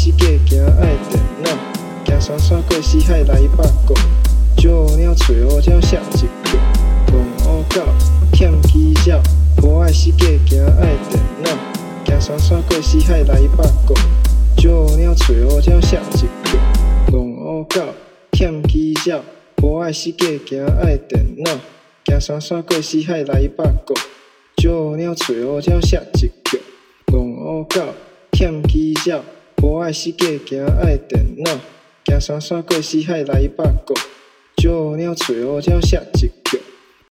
世界行爱电脑，行山山过死海来北国，少鸟找好鸟写一句，戆乌狗欠起鸟，无爱世界行爱电脑，行山山过死海来北国，少鸟找好鸟写一句，戆乌狗欠起鸟，无爱世界行爱电脑，行山山过死海来北国，少鸟找好鸟写一句，戆乌狗欠起鸟，无爱世界行爱电脑，行山山过死海来北国，少鸟找好鸟写一句。